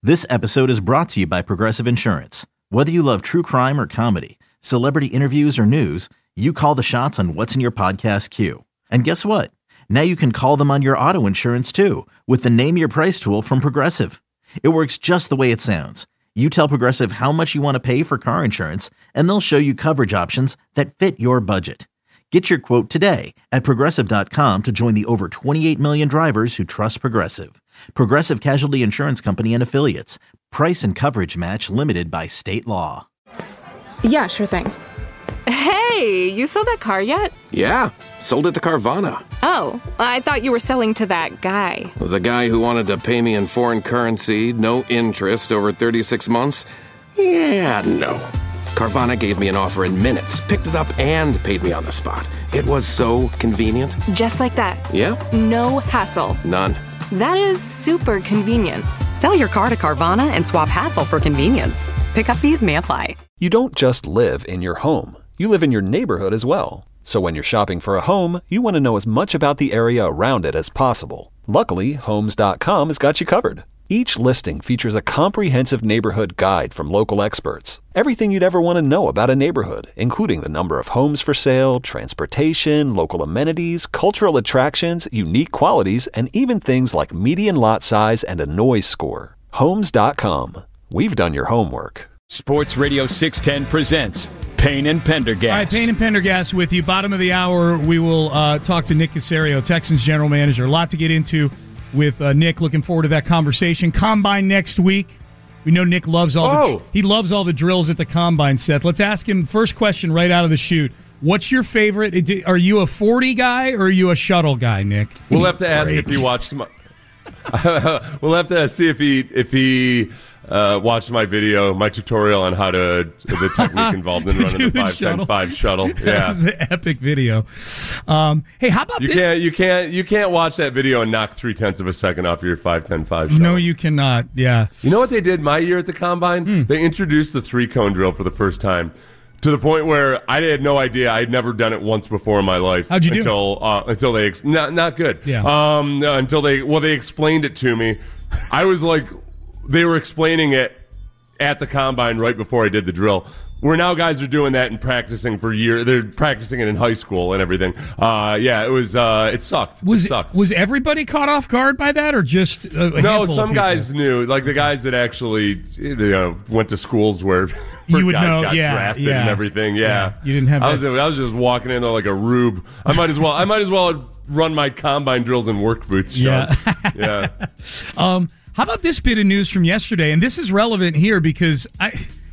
This episode is brought to you by Progressive Insurance. Whether you love true crime or comedy, celebrity interviews or news, you call the shots on what's in your podcast queue. And guess what? Now you can call them on your auto insurance too with the Name Your Price tool from Progressive. It works just the way it sounds. You tell Progressive how much you want to pay for car insurance, and they'll show you coverage options that fit your budget. Get your quote today at Progressive.com to join the over 28 million drivers who trust Progressive. Progressive Casualty Insurance Company and Affiliates. Price and coverage match limited by state law. Yeah, sure thing. Hey, you sold that car yet? Yeah, sold it to Carvana. Oh, I thought you were selling to that guy. The guy who wanted to pay me in foreign currency, no interest, over 36 months? Yeah, no. Carvana gave me an offer in minutes, picked it up, and paid me on the spot. It was so convenient. Just like that. Yeah? No hassle. None. That is super convenient. Sell your car to Carvana and swap hassle for convenience. Pickup fees may apply. You don't just live in your home. You live in your neighborhood as well. So when you're shopping for a home, you want to know as much about the area around it as possible. Luckily, Homes.com has got you covered. Each listing features a comprehensive neighborhood guide from local experts. Everything you'd ever want to know about a neighborhood, including the number of homes for sale, transportation, local amenities, cultural attractions, unique qualities, and even things like median lot size and a noise score. Homes.com. We've done your homework. Sports Radio 610 presents Payne and Pendergast. All right, Payne and Pendergast with you. Bottom of the hour, we will talk to Nick Caserio, Texans general manager. A lot to get into with Nick. Looking forward to that conversation. Combine next week. We know Nick loves he loves all the drills at the Combine, Seth. Let's ask him first question right out of the chute. What's your favorite? Are you a 40 guy or are you a shuttle guy, Nick? We'll have to ask if he watched my. We'll have to see if he watched my video, my tutorial on how to the technique involved in running the 5-10-5 shuttle. Yeah, it's an epic video. Hey, how about this? You can't watch that video and knock 0.3 of a second off your 5-10-5 shuttle. No, you cannot. Yeah. You know what they did my year at the Combine? They introduced the 3-cone drill for the first time. To the point where I had no idea. I had never done it once before in my life. How'd you do? Until they not good. Yeah. Until they explained it to me. I was like, they were explaining it at the Combine right before I did the drill. Where now guys are doing that and practicing for years. They're practicing it in high school and everything. It was. It sucked. Was everybody caught off guard by that, or just a no? Some guys knew, like the guys that actually went to schools where you would guys know, got drafted and everything. Yeah, you didn't have. I was just walking in there like a rube. I might as well run my Combine drills in work boots. Sean. Yeah. How about this bit of news from yesterday? And this is relevant here because I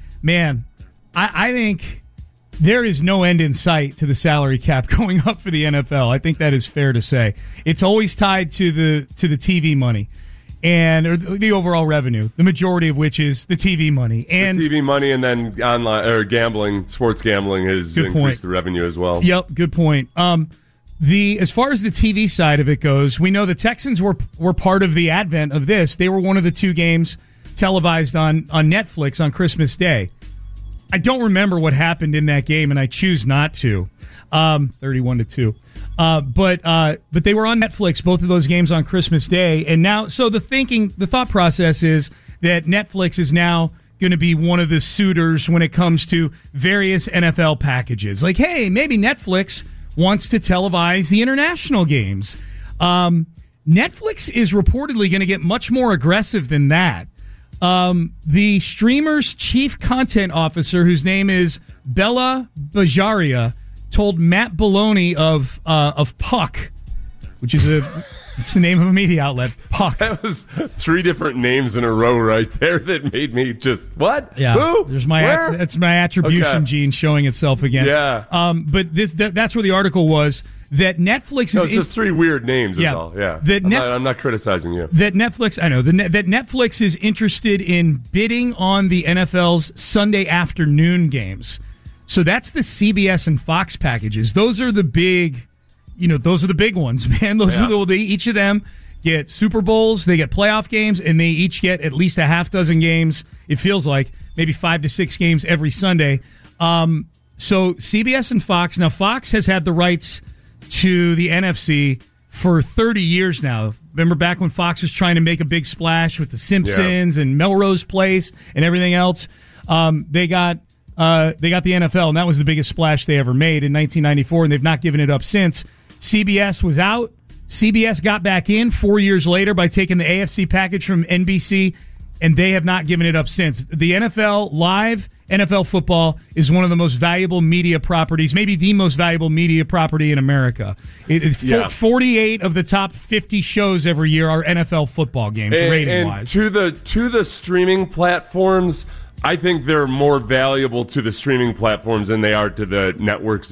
think there is no end in sight to the salary cap going up for the NFL. I think that is fair to say. It's always tied to the TV money or the overall revenue, the majority of which is the TV money. And the TV money, and then online or gambling, sports gambling has increased the revenue as well. Yep, good point. As far as the TV side of it goes, we know the Texans were part of the advent of this. They were one of the two games televised on Netflix on Christmas Day. I don't remember what happened in that game, and I choose not to. 31-2. But they were on Netflix, both of those games on Christmas Day, and now so the thought process is that Netflix is now going to be one of the suitors when it comes to various NFL packages. Like, hey, maybe Netflix wants to televise the international games. Netflix is reportedly going to get much more aggressive than that. The streamer's chief content officer, whose name is Bella Bajaria, told Matt Belloni of Puck, which is it's the name of a media outlet, Puck. That was 3 different names in a row right there that made me just, what? Yeah. Who? That's my attribution gene showing itself again. Yeah. But that's where the article was, that Netflix is... it's just 3 weird names is all. Yeah. I'm not criticizing you. That Netflix... I know. That Netflix is interested in bidding on the NFL's Sunday afternoon games. So that's the CBS and Fox packages. Those are the big... those are the big ones, man. Each of them get Super Bowls, they get playoff games, and they each get at least a half dozen games. It feels like maybe 5 to 6 games every Sunday. So CBS and Fox. Now, Fox has had the rights to the NFC for 30 years now. Remember back when Fox was trying to make a big splash with The Simpsons and Melrose Place and everything else? They got the NFL, and that was the biggest splash they ever made in 1994, and they've not given it up since. CBS was out. CBS got back in 4 years later by taking the AFC package from NBC, and they have not given it up since. The NFL Live, NFL football, is one of the most valuable media properties, maybe the most valuable media property in America. 48 of the top 50 shows every year are NFL football games, rating-wise. And to the streaming platforms, I think they're more valuable to the streaming platforms than they are to the networks,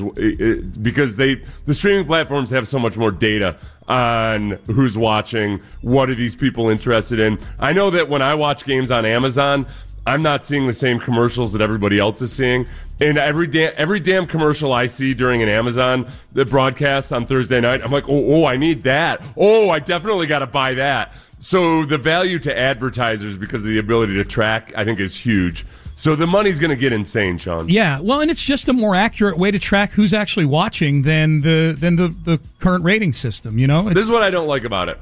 because the streaming platforms have so much more data on who's watching, what are these people interested in. I know that when I watch games on Amazon, I'm not seeing the same commercials that everybody else is seeing. And every damn commercial I see during an Amazon the broadcast on Thursday night, I'm like, oh, I need that. Oh, I definitely got to buy that. So the value to advertisers because of the ability to track, I think, is huge. So the money's going to get insane, Sean. Yeah, well, and it's just a more accurate way to track who's actually watching than the current rating system. You know, this is what I don't like about it.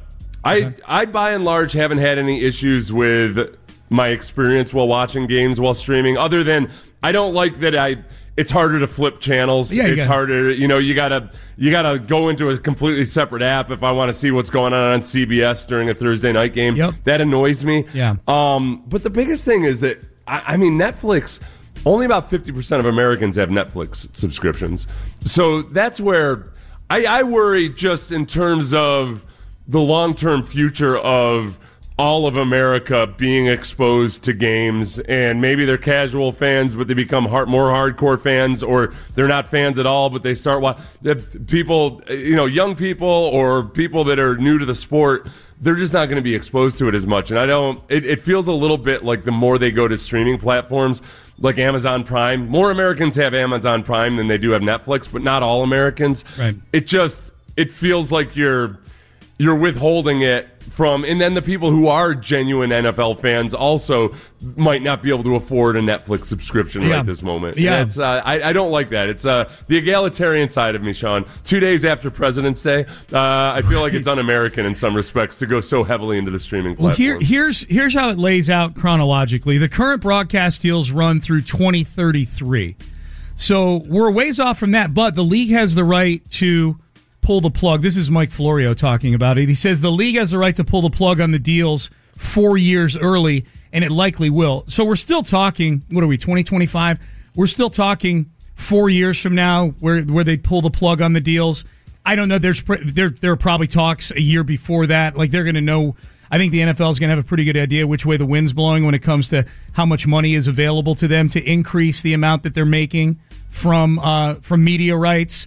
I by and large haven't had any issues with my experience while watching games while streaming, other than I don't like that it's harder to flip channels. Yeah, it's harder. You gotta go into a completely separate app if I want to see what's going on CBS during a Thursday night game. Yep. That annoys me. Yeah. But the biggest thing is that I mean Netflix. Only about 50% of Americans have Netflix subscriptions. So that's where I worry, just in terms of the long-term future of all of America being exposed to games, and maybe they're casual fans, but they become more hardcore fans, or they're not fans at all, but they start people, young people or people that are new to the sport, they're just not going to be exposed to it as much. And it feels a little bit like the more they go to streaming platforms, like Amazon Prime, more Americans have Amazon Prime than they do have Netflix, but not all Americans. Right. It feels like you're withholding it from, and then the people who are genuine NFL fans also might not be able to afford a Netflix subscription right this moment. Yeah. It's, I don't like that. It's the egalitarian side of me, Sean. 2 days after President's Day, I feel like it's un-American in some respects to go so heavily into the streaming platform. Well, here's how it lays out chronologically. The current broadcast deals run through 2033. So we're a ways off from that, but the league has the right to pull the plug. This is Mike Florio talking about it. He says the league has the right to pull the plug on the deals 4 years early, and it likely will. So we're still talking, what are we, 2025? We're still talking 4 years from now where they pull the plug on the deals. I don't know. There are probably talks a year before that. Like, they're going to know. I think the NFL is going to have a pretty good idea which way the wind's blowing when it comes to how much money is available to them to increase the amount that they're making from media rights.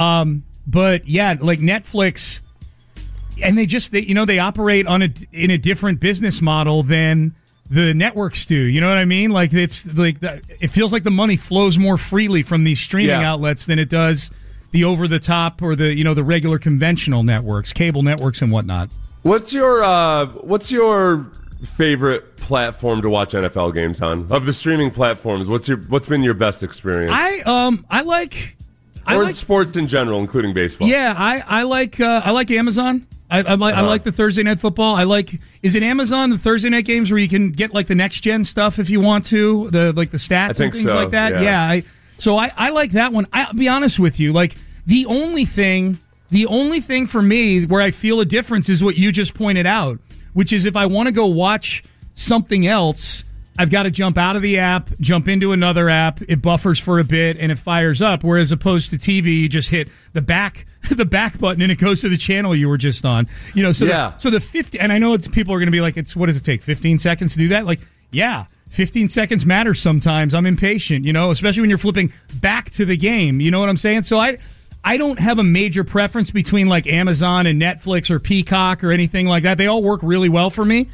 But yeah, like Netflix, and they operate in a different business model than the networks do. You know what I mean? Like, it's like it feels like the money flows more freely from these streaming outlets than it does the over the top or the regular conventional networks, cable networks and whatnot. What's your favorite platform to watch NFL games on? Of the streaming platforms, what's been your best experience? I like sports in general, including baseball. Yeah, I like Amazon. I like the Thursday Night Football. Is it Amazon, the Thursday night games where you can get like the next gen stuff if you want to, the stats and things like that? Yeah. So I like that one. I'll be honest with you, like the only thing for me where I feel a difference is what you just pointed out, which is if I want to go watch something else, I've got to jump out of the app, jump into another app. It buffers for a bit and it fires up. Whereas opposed to TV, you just hit the back button and it goes to the channel you were just on. So the 50, and I know people are going to be like, what does it take? 15 seconds to do that? Like, yeah, 15 seconds matters sometimes. I'm impatient, especially when you're flipping back to the game. You know what I'm saying? So I don't have a major preference between like Amazon and Netflix or Peacock or anything like that. They all work really well for me.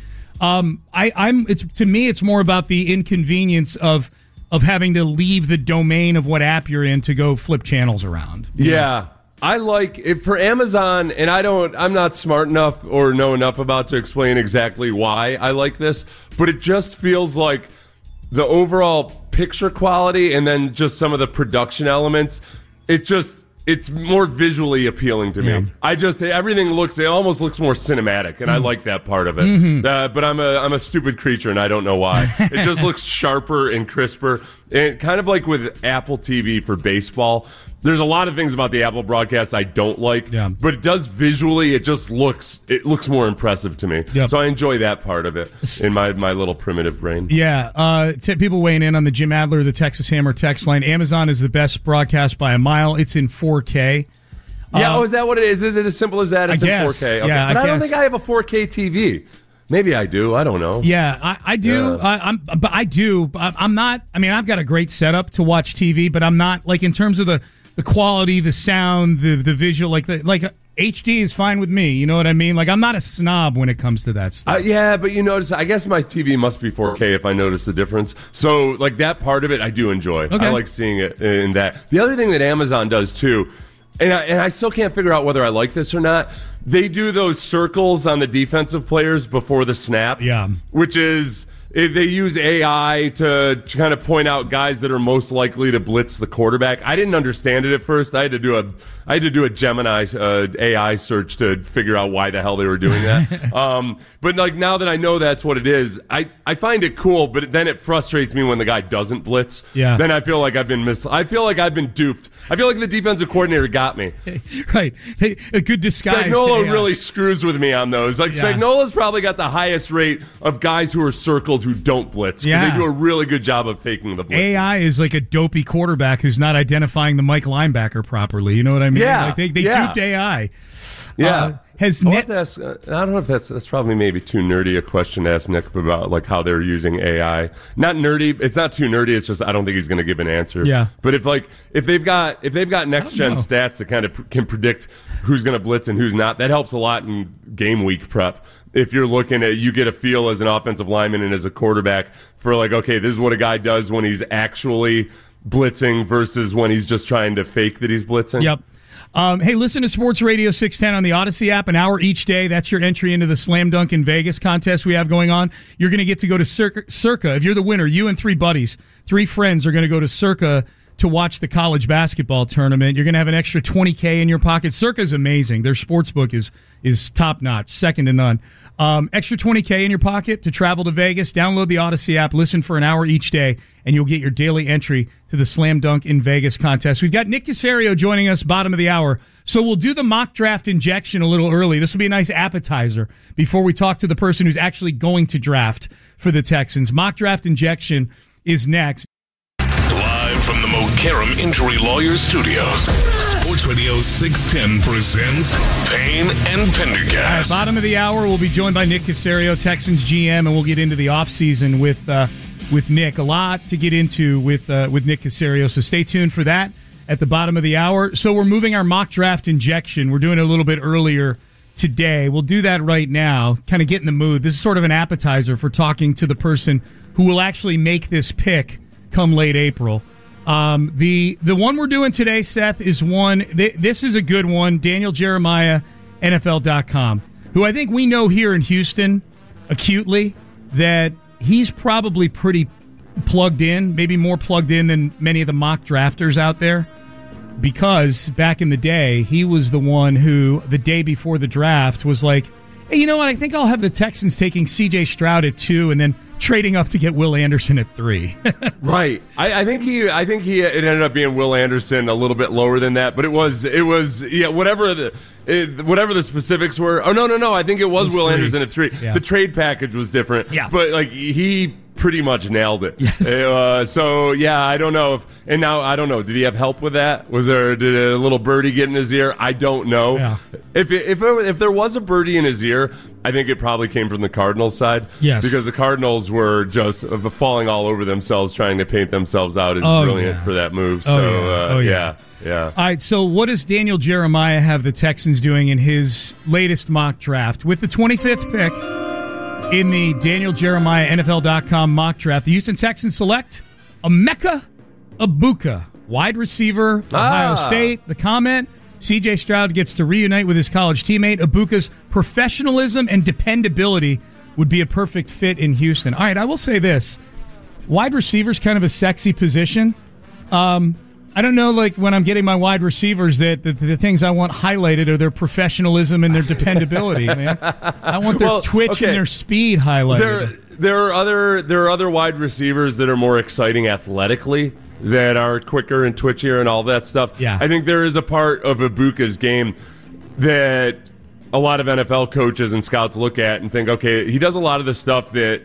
To me, it's more about the inconvenience of having to leave the domain of what app you're in to go flip channels around. Yeah. I like it for Amazon, and I'm not smart enough or know enough about to explain exactly why I like this, but it just feels like the overall picture quality and then just some of the production elements, it's more visually appealing to me. Yeah. It almost looks more cinematic, and I like that part of it. Mm-hmm. But I'm a stupid creature, and I don't know why. It just looks sharper and crisper, and kind of like with Apple TV for baseball. There's a lot of things about the Apple broadcast I don't like, but it does visually. It looks more impressive to me. Yep. So I enjoy that part of it in my little primitive brain. Yeah, people weighing in on the Jim Adler, the Texas Hammer text line. Amazon is the best broadcast by a mile. It's in 4K. Yeah, is that what it is? Is it as simple as that? It's in 4K. Okay. Yeah, but I don't think I have a 4K TV. Maybe I do. I don't know. Yeah, I do. Yeah. I do. I'm not. I mean, I've got a great setup to watch TV, but I'm not like in terms of the quality, the sound, the visual. Like HD is fine with me. You know what I mean? Like I'm not a snob when it comes to that stuff. Yeah, but you notice. I guess my TV must be 4K if I notice the difference. So like that part of it, I do enjoy. Okay. I like seeing it in that. The other thing that Amazon does too. And I still can't figure out whether I like this or not. They do those circles on the defensive players before the snap. Yeah. Which is, they use AI to kind of point out guys that are most likely to blitz the quarterback. I didn't understand it at first. I had to do a Gemini AI search to figure out why the hell they were doing that. But like now that I know that's what it is, I find it cool, but then it frustrates me when the guy doesn't blitz. Yeah. Then I feel like I've been duped. I feel like the defensive coordinator got me. Right. Hey, a good disguise. Spagnuolo really screws with me on those. Like Spagnuolo's probably got the highest rate of guys who are circled who don't blitz. Yeah. They do a really good job of faking the blitz. AI is like a dopey quarterback who's not identifying the Mike linebacker properly. You know what I mean? Yeah. Like they duped AI. Yeah. I don't know if that's probably maybe too nerdy a question to ask Nick about like how they're using AI. Not nerdy. It's not too nerdy. It's just I don't think he's going to give an answer. Yeah. But if they've got next gen stats that kind of can predict who's going to blitz and who's not, that helps a lot in game week prep. If you're looking at, you get a feel as an offensive lineman and as a quarterback for like, okay, this is what a guy does when he's actually blitzing versus when he's just trying to fake that he's blitzing. Yep. Hey, listen to Sports Radio 610 on the Odyssey app, an hour each day. That's your entry into the Slam Dunk in Vegas contest we have going on. You're going to get to go to Circa. If you're the winner, you and three friends are going to go to Circa to watch the college basketball tournament. You're going to have an extra $20K in your pocket. Circa's amazing. Their sports book is top notch, second to none. Extra $20K in your pocket to travel to Vegas. Download the Odyssey app, listen for an hour each day, and you'll get your daily entry to the Slam Dunk in Vegas contest. We've got Nick Caserio joining us, bottom of the hour. So we'll do the mock draft injection a little early. This will be a nice appetizer before we talk to the person who's actually going to draft for the Texans. Mock draft injection is next. Live from the Mokaram Injury Lawyers Studios, Sports Radio 610 presents Payne and Pendergast. All right, bottom of the hour, we'll be joined by Nick Caserio, Texans GM, and we'll get into the offseason with Nick. A lot to get into with Nick Caserio, so stay tuned for that at the bottom of the hour. So we're moving our mock draft injection. We're doing it a little bit earlier today. We'll do that right now, kind of get in the mood. This is sort of an appetizer for talking to the person who will actually make this pick come late April. The one we're doing today, Seth, is one. This is a good one. Daniel Jeremiah, NFL.com, who I think we know here in Houston acutely that he's probably pretty plugged in, maybe more plugged in than many of the mock drafters out there, because back in the day, he was the one who, the day before the draft, was like, hey, you know what? I think I'll have the Texans taking C.J. Stroud at 2 and then trading up to get Will Anderson at 3. Right. I think it ended up being Will Anderson a little bit lower than that, but it was whatever the specifics were. Oh no, I think it was Will 3. Anderson at 3. Yeah. The trade package was different. Yeah. But like he pretty much nailed it. Yes. So yeah, I don't know and now I don't know. Did he have help with that? Did a little birdie get in his ear? I don't know. Yeah. If there was a birdie in his ear, I think it probably came from the Cardinals side. Yes. Because the Cardinals were just falling all over themselves, trying to paint themselves out as brilliant for that move. So yeah. All right. So what does Daniel Jeremiah have the Texans doing in his latest mock draft with the 25th pick? In the Daniel Jeremiah NFL.com mock draft, the Houston Texans select Emeka Egbuka, wide receiver, Ohio State. The comment, C.J. Stroud gets to reunite with his college teammate. Egbuka's professionalism and dependability would be a perfect fit in Houston. All right, I will say this. Wide receiver is kind of a sexy position. I don't know, like when I'm getting my wide receivers, that the things I want highlighted are their professionalism and their dependability, man. I want their twitch and their speed highlighted. There are other wide receivers that are more exciting athletically, that are quicker and twitchier and all that stuff. Yeah. I think there is a part of Ibuka's game that a lot of NFL coaches and scouts look at and think, okay, he does a lot of the stuff that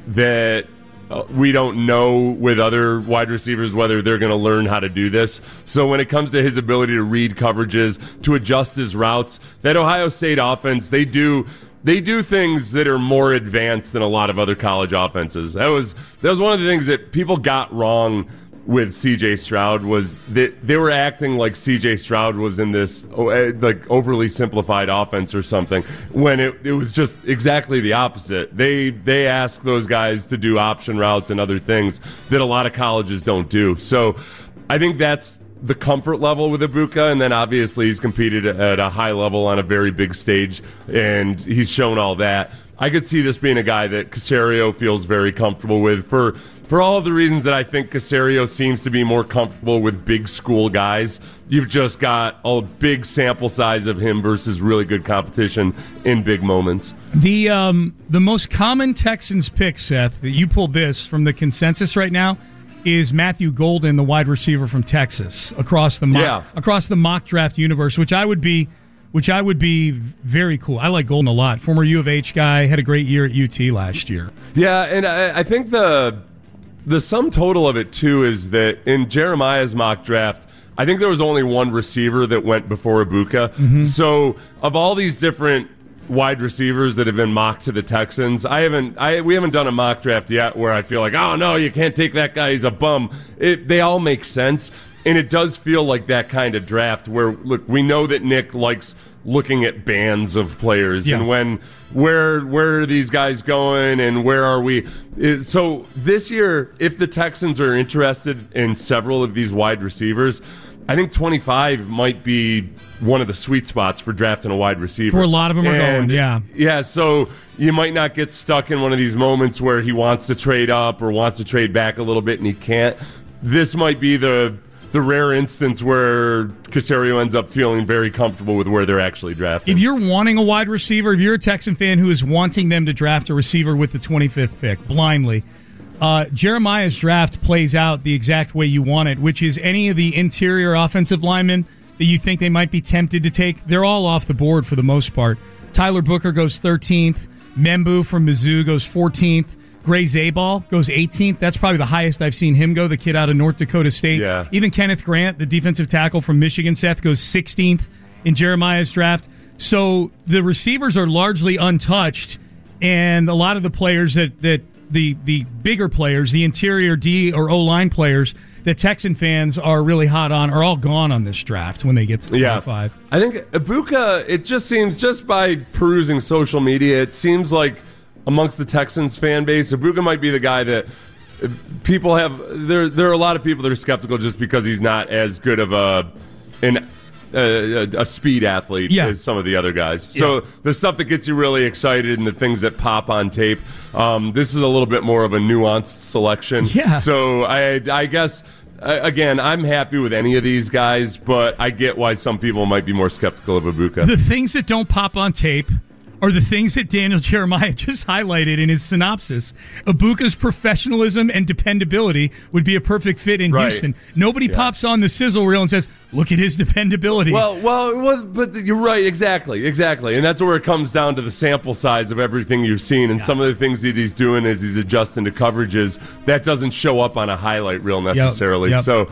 we don't know with other wide receivers whether they're going to learn how to do this. So when it comes to his ability to read coverages, to adjust his routes, that Ohio State offense, they do things that are more advanced than a lot of other college offenses. That was one of the things that people got wrong with C.J. Stroud, was that they were acting like C.J. Stroud was in this like overly simplified offense or something, when it was just exactly the opposite. They ask those guys to do option routes and other things that a lot of colleges don't do. So I think that's the comfort level with Ibuka, and then obviously he's competed at a high level on a very big stage, and he's shown all that. I could see this being a guy that Caserio feels very comfortable with for all of the reasons that I think Caserio seems to be more comfortable with big school guys. You've just got a big sample size of him versus really good competition in big moments. The most common Texans pick, Seth, that you pulled this from the consensus right now, is Matthew Golden, the wide receiver from Texas, across the mock draft universe, which I would be very cool. I like Golden a lot. Former U of H guy, had a great year at UT last year. Yeah, and I think the sum total of it, too, is that in Jeremiah's mock draft, I think there was only one receiver that went before Ibuka. Mm-hmm. So of all these different wide receivers that have been mocked to the Texans, we haven't done a mock draft yet where I feel like, oh, no, you can't take that guy, he's a bum. They all make sense, and it does feel like that kind of draft where, look, we know that Nick likes looking at bands of players, and where are these guys going and where are we? So this year, if the Texans are interested in several of these wide receivers, I think 25 might be one of the sweet spots for drafting a wide receiver. Where a lot of them are going, yeah. Yeah, so you might not get stuck in one of these moments where he wants to trade up or wants to trade back a little bit and he can't. This might be the rare instance where Caserio ends up feeling very comfortable with where they're actually drafting. If you're wanting a wide receiver, if you're a Texan fan who is wanting them to draft a receiver with the 25th pick blindly, Jeremiah's draft plays out the exact way you want it, which is any of the interior offensive linemen that you think they might be tempted to take, they're all off the board for the most part. Tyler Booker goes 13th. Membu from Mizzou goes 14th. Gray Zabal goes 18th. That's probably the highest I've seen him go, the kid out of North Dakota State. Yeah. Even Kenneth Grant, the defensive tackle from Michigan, Seth, goes 16th in Jeremiah's draft. So the receivers are largely untouched, and a lot of the players that the bigger players, the interior D or O-line players that Texan fans are really hot on, are all gone on this draft when they get to 25. Yeah. I think Ibuka, it just seems, just by perusing social media, it seems like amongst the Texans fan base, Ibuka might be the guy that people have. There are a lot of people that are skeptical just because he's not as good of a speed athlete as some of the other guys. So the stuff that gets you really excited and the things that pop on tape, this is a little bit more of a nuanced selection. Yeah. So I guess, again, I'm happy with any of these guys, but I get why some people might be more skeptical of Ibuka. The things that don't pop on tape are the things that Daniel Jeremiah just highlighted in his synopsis. Ibuka's professionalism and dependability would be a perfect fit in Houston. Nobody pops on the sizzle reel and says, look at his dependability. Well, but you're right, exactly. And that's where it comes down to the sample size of everything you've seen, and some of the things that he's doing as he's adjusting to coverages, that doesn't show up on a highlight reel necessarily. Yep. So,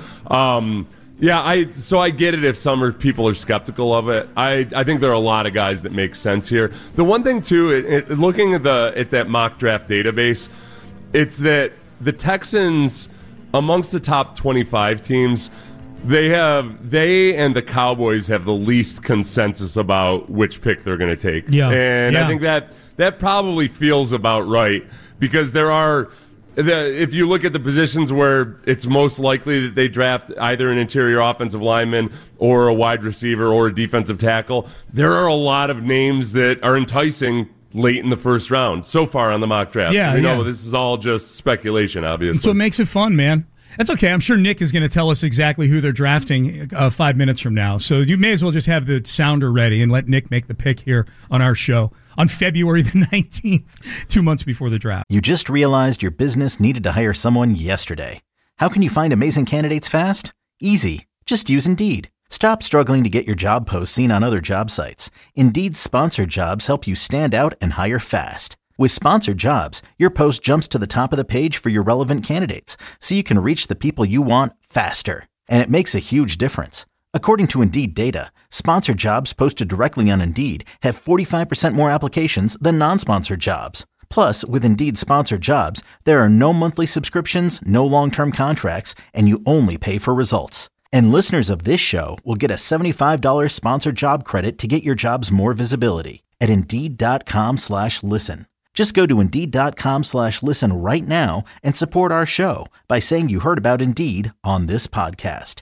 I get it if some people are skeptical of it. I think there are a lot of guys that make sense here. The one thing too, looking at that mock draft database, it's that the Texans, amongst the top 25 teams, they and the Cowboys have the least consensus about which pick they're going to take. I think that probably feels about right, because there are. If you look at the positions where it's most likely that they draft either an interior offensive lineman or a wide receiver or a defensive tackle, there are a lot of names that are enticing late in the first round so far on the mock draft. We know this is all just speculation, obviously. So it makes it fun, man. That's okay. I'm sure Nick is going to tell us exactly who they're drafting 5 minutes from now. So you may as well just have the sounder ready and let Nick make the pick here on our show on February the 19th, 2 months before the draft. You just realized your business needed to hire someone yesterday. How can you find amazing candidates fast? Easy. Just use Indeed. Stop struggling to get your job posts seen on other job sites. Indeed's sponsored jobs help you stand out and hire fast. With sponsored jobs, your post jumps to the top of the page for your relevant candidates, so you can reach the people you want faster. And it makes a huge difference. According to Indeed data, sponsored jobs posted directly on Indeed have 45% more applications than non-sponsored jobs. Plus, with Indeed sponsored jobs, there are no monthly subscriptions, no long-term contracts, and you only pay for results. And listeners of this show will get a $75 sponsored job credit to get your jobs more visibility at Indeed.com/listen. Just go to Indeed.com/listen right now and support our show by saying you heard about Indeed on this podcast.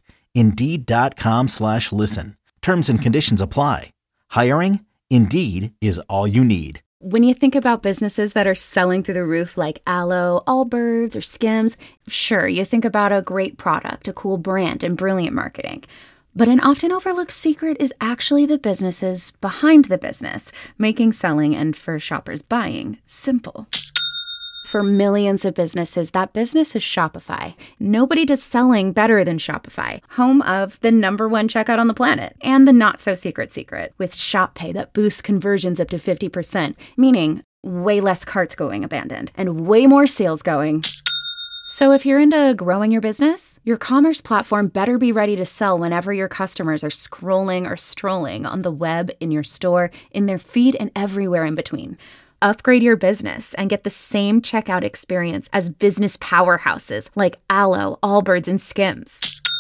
Indeed.com/listen. Terms and conditions apply. Hiring? Indeed is all you need. When you think about businesses that are selling through the roof like Aloe, Allbirds, or Skims, sure, you think about a great product, a cool brand, and brilliant marketing. But an often overlooked secret is actually the businesses behind the business, making selling and for shoppers buying simple. For millions of businesses, that business is Shopify. Nobody does selling better than Shopify, home of the #1 checkout on the planet and the not-so-secret secret with Shop Pay that boosts conversions up to 50%, meaning way less carts going abandoned and way more sales going. So if you're into growing your business, your commerce platform better be ready to sell whenever your customers are scrolling or strolling on the web, in your store, in their feed, and everywhere in between. Upgrade your business and get the same checkout experience as business powerhouses like Aloe, Allbirds, and Skims.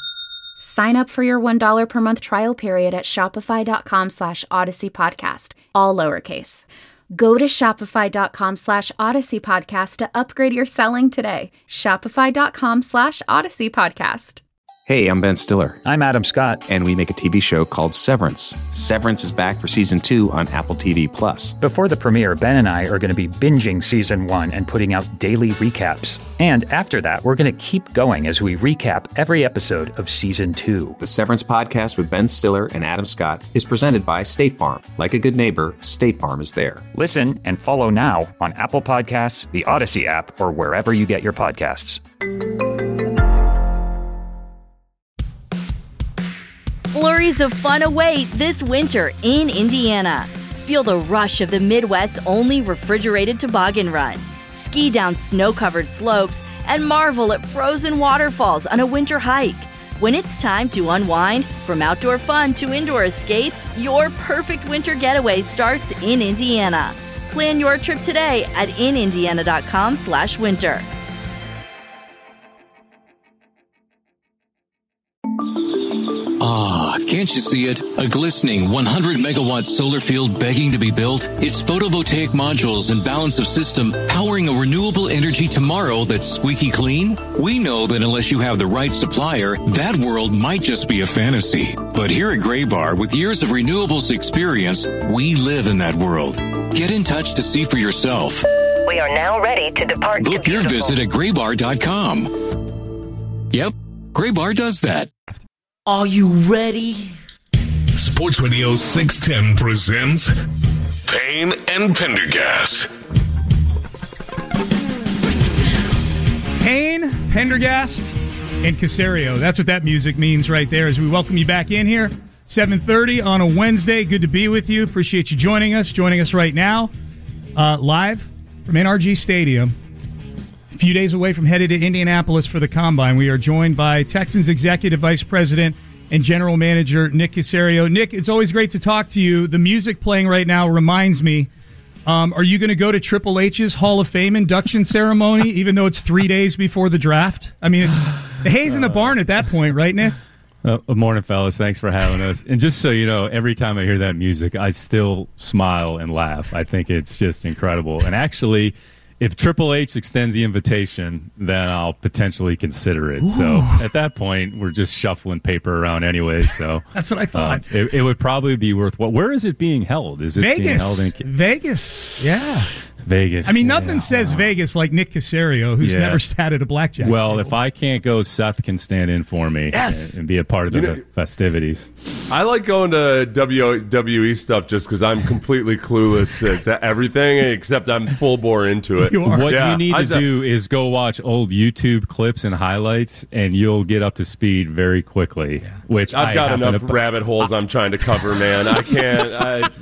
Sign up for your $1 per month trial period at shopify.com/Odyssey Podcast, all lowercase. Go to shopify.com/Odyssey Podcast to upgrade your selling today. Shopify.com/Odyssey Podcast. Hey, I'm Ben Stiller. I'm Adam Scott. And we make a TV show called Severance. Severance is back for season 2 on Apple TV+. Before the premiere, Ben and I are going to be binging season 1 and putting out daily recaps. And after that, we're going to keep going as we recap every episode of season 2. The Severance podcast with Ben Stiller and Adam Scott is presented by State Farm. Like a good neighbor, State Farm is there. Listen and follow now on Apple Podcasts, the Odyssey app, or wherever you get your podcasts. Flurries of fun await this winter in Indiana. Feel the rush of the Midwest's only refrigerated toboggan run. Ski down snow-covered slopes and marvel at frozen waterfalls on a winter hike. When it's time to unwind, from outdoor fun to indoor escapes, your perfect winter getaway starts in Indiana. Plan your trip today at inindiana.com/winter. Ah, can't you see it? A glistening 100-megawatt solar field begging to be built? It's photovoltaic modules and balance of system powering a renewable energy tomorrow that's squeaky clean? We know that unless you have the right supplier, that world might just be a fantasy. But here at Graybar, with years of renewables experience, we live in that world. Get in touch to see for yourself. We are now ready to depart. Book your visit at graybar.com. Yep, Graybar does that. Are you ready? Sports Radio 610 presents Payne and Pendergast. Payne, Pendergast, and Caserio. That's what that music means right there as we welcome you back in here. 7:30 on a Wednesday. Good to be with you. Appreciate you joining us right now. Live from NRG Stadium. A few days away from headed to Indianapolis for the Combine. We are joined by Texans Executive Vice President and General Manager Nick Caserio. Nick, it's always great to talk to you. The music playing right now reminds me, are you going to go to Triple H's Hall of Fame induction ceremony, even though it's 3 days before the draft? I mean, it's the hay's in the barn at that point, right, Nick? Good morning, fellas. Thanks for having us. And just so you know, every time I hear that music, I still smile and laugh. I think it's just incredible. And actually, if Triple H extends the invitation, then I'll potentially consider it. Ooh. So at that point, we're just shuffling paper around anyway. So that's what I thought. It would probably be worthwhile. Where is it being held? Is it Vegas? Being held in Vegas? Yeah. Vegas. I mean, nothing says Vegas like Nick Caserio, who's never sat at a blackjack Well, table. if I can't go, Seth can stand in for me and be a part of the festivities. I like going to WWE stuff just because I'm completely clueless to everything, except I'm full bore into it. What you need to do is go watch old YouTube clips and highlights, and you'll get up to speed very quickly. Which I've got enough rabbit holes I'm trying to cover, man. I can't.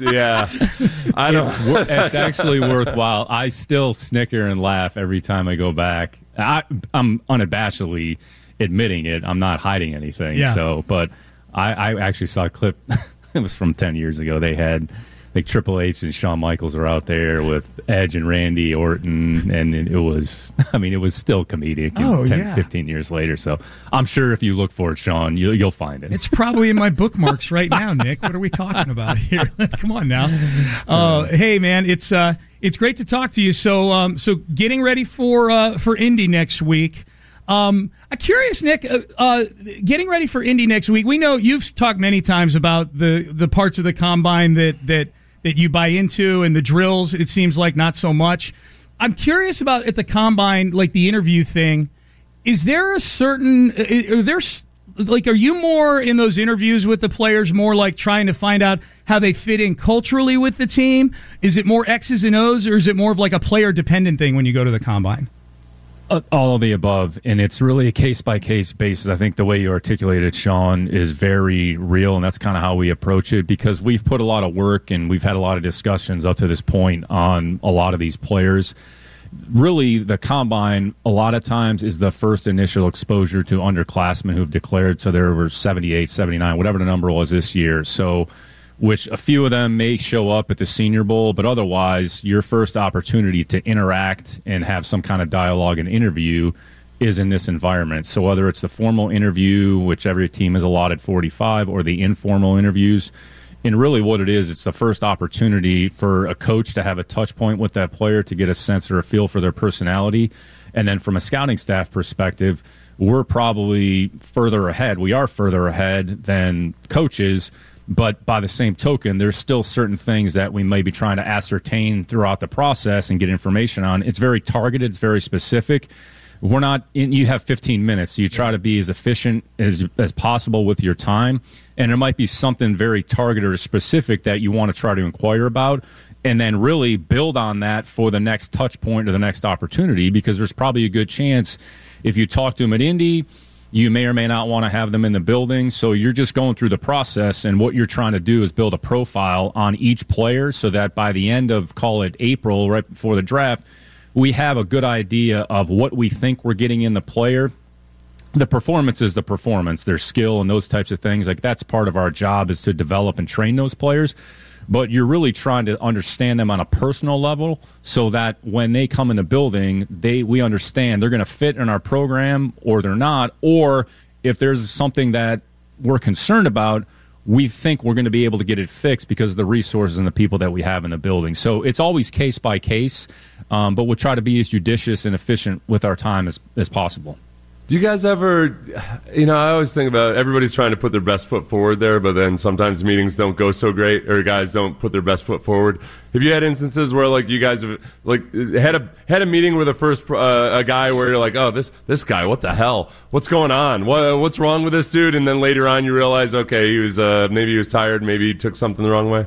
I don't. It's actually worthwhile. I still snicker and laugh every time I go back. I'm unabashedly admitting it. I'm not hiding anything. Yeah. So, but I actually saw a clip. It was from 10 years ago. They had like Triple H and Shawn Michaels were out there with Edge and Randy Orton, and it was, I mean, it was still comedic 15 years later. So I'm sure if you look for it, Sean, you'll find it. It's probably in my bookmarks right now, Nick. What are we talking about here? Come on now. Hey, man, it's great to talk to you. So getting ready for Indy next week. I'm curious, Nick, getting ready for Indy next week. We know you've talked many times about the parts of the combine that you buy into, and the drills, it seems like not so much. I'm curious about at the combine, like the interview thing. Is there a certain, are you more in those interviews with the players, more like trying to find out how they fit in culturally with the team? Is it more X's and O's, or is it more of like a player dependent thing when you go to the combine? All of the above, and it's really a case-by-case basis. I think the way you articulated it, Sean, is very real, and that's kind of how we approach it, because we've put a lot of work and we've had a lot of discussions up to this point on a lot of these players. Really, the combine, a lot of times, is the first initial exposure to underclassmen who've declared, so there were 78, 79, whatever the number was this year. So, which a few of them may show up at the Senior Bowl, but otherwise, your first opportunity to interact and have some kind of dialogue and interview is in this environment. So whether it's the formal interview, which every team is allotted 45, or the informal interviews, and really what it is, it's the first opportunity for a coach to have a touch point with that player to get a sense or a feel for their personality. And then from a scouting staff perspective, we're probably further ahead. We are further ahead than coaches. But by the same token, there's still certain things that we may be trying to ascertain throughout the process and get information on. It's very targeted. It's very specific. We're not in, you have 15 minutes. So you try to be as efficient as possible with your time. And there might be something very targeted or specific that you want to try to inquire about, and then really build on that for the next touch point or the next opportunity, because there's probably a good chance if you talk to them at Indy, you may or may not want to have them in the building. So you're just going through the process, and what you're trying to do is build a profile on each player so that by the end of, call it April, right before the draft, we have a good idea of what we think we're getting in the player. The performance is the performance, their skill and those types of things. Like, that's part of our job, is to develop and train those players. But you're really trying to understand them on a personal level so that when they come in the building, we understand they're going to fit in our program or they're not. Or if there's something that we're concerned about, we think we're going to be able to get it fixed because of the resources and the people that we have in the building. So it's always case by case, but we'll try to be as judicious and efficient with our time as possible. Do you guys ever, I always think about everybody's trying to put their best foot forward there, but then sometimes meetings don't go so great, or guys don't put their best foot forward. Have you had instances where, like, you guys have, like, had a meeting with a guy where you're like, oh, this guy, what the hell? What's going on? What's wrong with this dude? And then later on you realize, okay, maybe he was tired, maybe he took something the wrong way.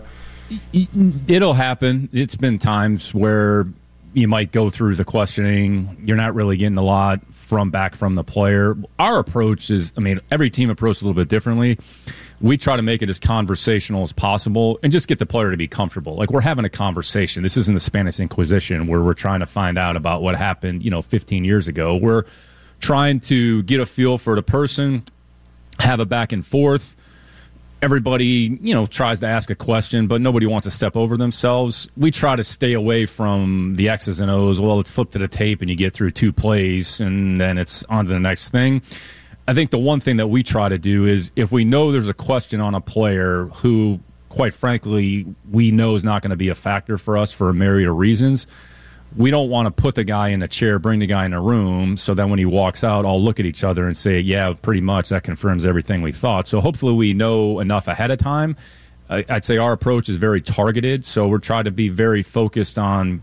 It'll happen. It's been times where you might go through the questioning, you're not really getting a lot back from the player. Our approach is, every team approaches a little bit differently. We try to make it as conversational as possible and just get the player to be comfortable. Like, we're having a conversation. This isn't the Spanish Inquisition where we're trying to find out about what happened, 15 years ago. We're trying to get a feel for the person, have a back and forth. Everybody, tries to ask a question, but nobody wants to step over themselves. We try to stay away from the X's and O's. Well, let's flip to the tape and you get through 2 plays and then it's on to the next thing. I think the one thing that we try to do is, if we know there's a question on a player who, quite frankly, we know is not going to be a factor for us for a myriad of reasons, we don't want to put the guy in a chair, bring the guy in a room, so then when he walks out, all look at each other and say, yeah, pretty much that confirms everything we thought. So hopefully we know enough ahead of time. I'd say our approach is very targeted, so we're trying to be very focused on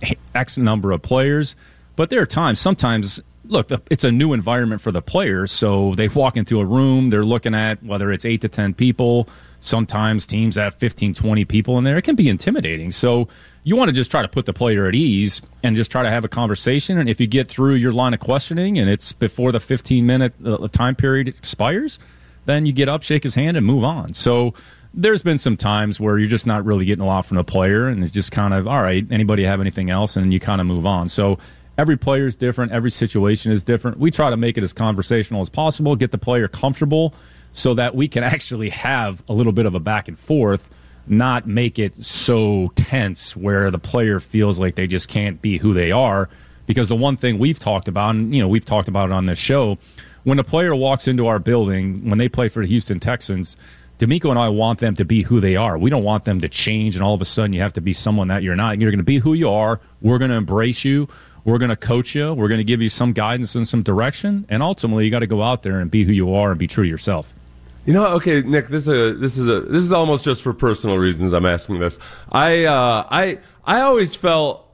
X number of players. But there are sometimes, look, it's a new environment for the players. So they walk into a room, they're looking at whether it's 8 to 10 people. Sometimes teams have 15, 20 people in there. It can be intimidating. So you want to just try to put the player at ease and just try to have a conversation. And if you get through your line of questioning and it's before the 15-minute time period expires, then you get up, shake his hand, and move on. So there's been some times where you're just not really getting a lot from the player, and it's just kind of, all right, anybody have anything else? And you kind of move on. So every player is different. Every situation is different. We try to make it as conversational as possible, get the player comfortable so that we can actually have a little bit of a back and forth, not make it so tense where the player feels like they just can't be who they are. Because the one thing we've talked about, and we've talked about it on this show, when a player walks into our building, when they play for the Houston Texans, D'Amico and I want them to be who they are. We don't want them to change and all of a sudden you have to be someone that you're not. You're going to be who you are. We're going to embrace you. We're going to coach you. We're going to give you some guidance and some direction. And ultimately, you got to go out there and be who you are and be true to yourself. Okay, Nick, this is almost just for personal reasons I'm asking this. I always felt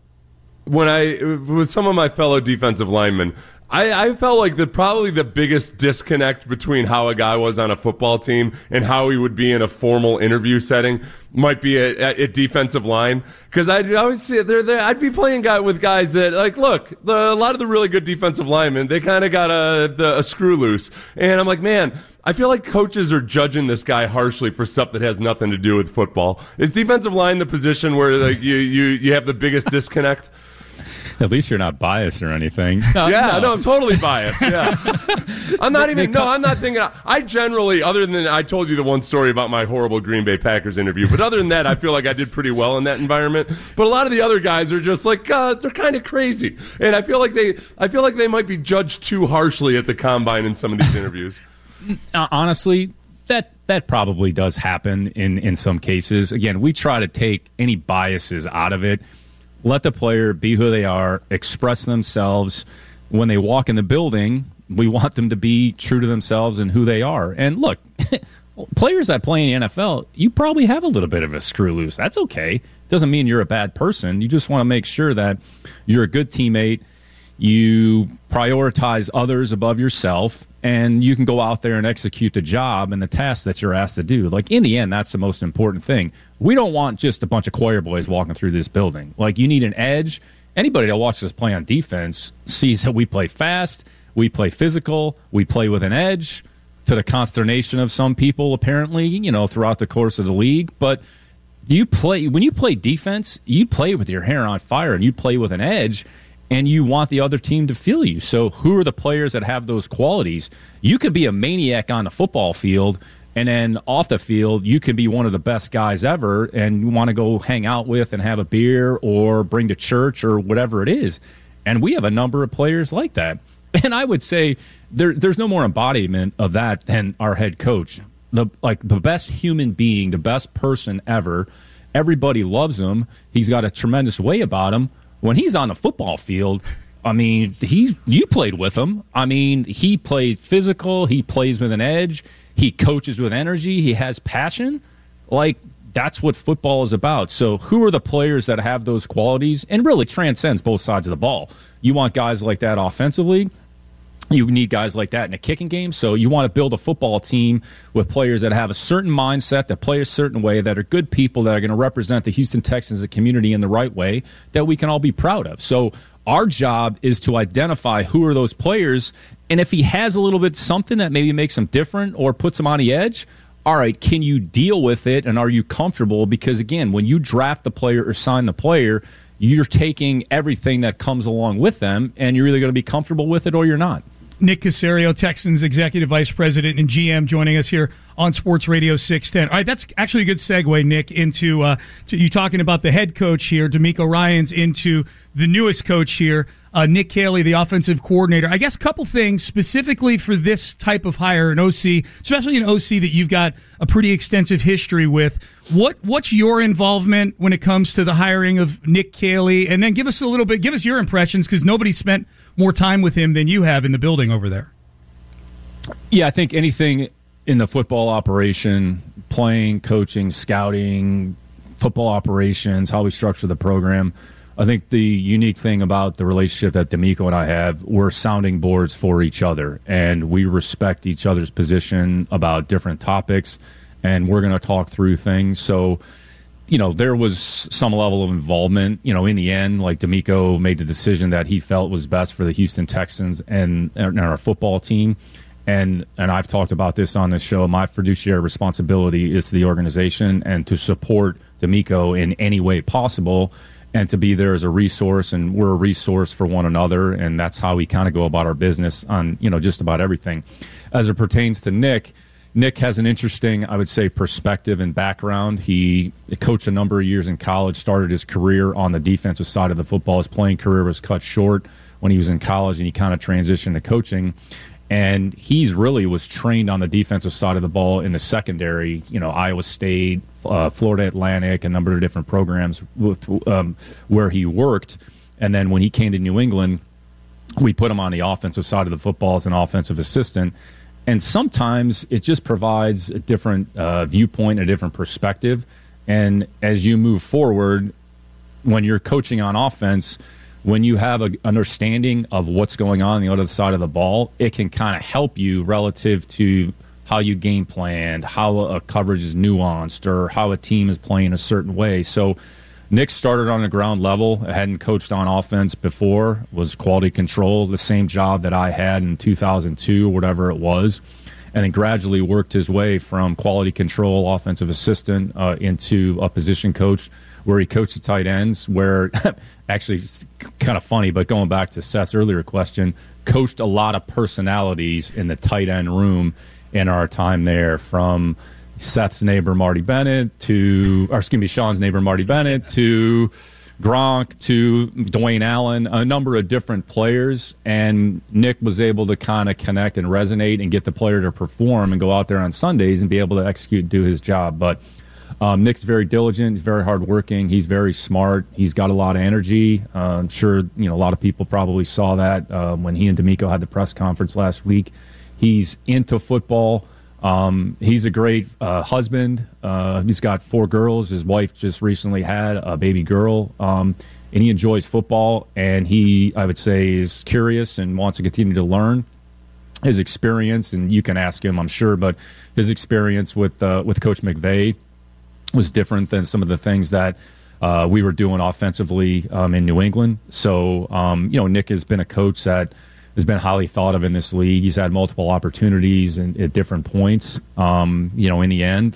with some of my fellow defensive linemen, I felt like probably the biggest disconnect between how a guy was on a football team and how he would be in a formal interview setting might be at defensive line. Because I'd always see I'd be playing with guys that, like, look, a lot of the really good defensive linemen, they kind of got a screw loose. And I'm like, man, I feel like coaches are judging this guy harshly for stuff that has nothing to do with football. Is defensive line the position where like you have the biggest disconnect? At least you're not biased or anything. No, I'm totally biased. Yeah. I'm not thinking. I generally, other than I told you the one story about my horrible Green Bay Packers interview, but other than that, I feel like I did pretty well in that environment. But a lot of the other guys are just like, they're kind of crazy. And I feel like they might be judged too harshly at the combine in some of these interviews. Honestly, that probably does happen in some cases. Again, we try to take any biases out of it. Let the player be who they are, express themselves. When they walk in the building, we want them to be true to themselves and who they are. And look, players that play in the NFL, you probably have a little bit of a screw loose. That's okay. Doesn't mean you're a bad person. You just want to make sure that you're a good teammate. You prioritize others above yourself, and you can go out there and execute the job and the task that you're asked to do. Like, in the end, that's the most important thing. We don't want just a bunch of choir boys walking through this building. Like, you need an edge. Anybody that watches us play on defense sees that we play fast, we play physical, we play with an edge, to the consternation of some people, apparently, throughout the course of the league. But when you play defense, you play with your hair on fire and you play with an edge, and you want the other team to feel you. So who are the players that have those qualities? You could be a maniac on the football field, and then off the field, you can be one of the best guys ever, and you want to go hang out with and have a beer or bring to church or whatever it is. And we have a number of players like that. And I would say there's no more embodiment of that than our head coach. The best human being, the best person ever. Everybody loves him. He's got a tremendous way about him. When he's on the football field, I mean, you played with him. I mean, he played physical. He plays with an edge. He coaches with energy. He has passion. Like, that's what football is about. So who are the players that have those qualities and really transcends both sides of the ball? You want guys like that offensively. You need guys like that in a kicking game. So you want to build a football team with players that have a certain mindset, that play a certain way, that are good people, that are going to represent the Houston Texans, the community, in the right way, that we can all be proud of. So our job is to identify who are those players, and if he has a little bit something that maybe makes him different or puts him on the edge, all right, can you deal with it, and are you comfortable? Because, again, when you draft the player or sign the player, you're taking everything that comes along with them, and you're either going to be comfortable with it or you're not. Nick Caserio, Texans Executive Vice President and GM, joining us here on Sports Radio 610. All right, that's actually a good segue, Nick, into to you talking about the head coach here, D'Amico Ryans, into the newest coach here, Nick Caley, the offensive coordinator. I guess a couple things specifically for this type of hire, an OC, especially an OC that you've got a pretty extensive history with. What's your involvement when it comes to the hiring of Nick Caley? And then give us your impressions, because nobody spent more time with him than you have in the building over there. Yeah, I think anything in the football operation, playing, coaching, scouting, football operations, how we structure the program, I think the unique thing about the relationship that D'Amico and I have, we're sounding boards for each other, and we respect each other's position about different topics, and we're going to talk through things. So, there was some level of involvement. In the end, like D'Amico made the decision that he felt was best for the Houston Texans and our football team. And I've talked about this on this show. My fiduciary responsibility is to the organization and to support D'Amico in any way possible, and to be there as a resource, and we're a resource for one another, and that's how we kind of go about our business on, just about everything. As it pertains to Nick has an interesting, I would say, perspective and background. He coached a number of years in college, started his career on the defensive side of the football. His playing career was cut short when he was in college, and he kind of transitioned to coaching. And he's really was trained on the defensive side of the ball in the secondary, Iowa State, Florida Atlantic, a number of different programs where he worked. And then when he came to New England, we put him on the offensive side of the football as an offensive assistant. And sometimes it just provides a different viewpoint, a different perspective. And as you move forward, when you're coaching on offense, when you have an understanding of what's going on the other side of the ball, it can kind of help you relative to how you game planned, how a coverage is nuanced, or how a team is playing a certain way. So Nick started on the ground level, hadn't coached on offense before, was quality control, the same job that I had in 2002 or whatever it was, and then gradually worked his way from quality control, offensive assistant, into a position coach, where he coached the tight ends, where actually it's kind of funny, but going back to Seth's earlier question, coached a lot of personalities in the tight end room in our time there, from Seth's neighbor Marty Bennett Sean's neighbor Marty Bennett to Gronk to Dwayne Allen, a number of different players, and Nick was able to kind of connect and resonate and get the player to perform and go out there on Sundays and be able to execute and do his job. But Nick's very diligent. He's very hardworking. He's very smart. He's got a lot of energy. I'm sure a lot of people probably saw that when he and D'Amico had the press conference last week. He's into football. He's a great husband. He's got 4 girls. His wife just recently had a baby girl. And he enjoys football. And he, I would say, is curious and wants to continue to learn. His experience, and you can ask him, I'm sure, but his experience with Coach McVay was different than some of the things that we were doing offensively in New England. So, Nick has been a coach that has been highly thought of in this league. He's had multiple opportunities at different points. In the end,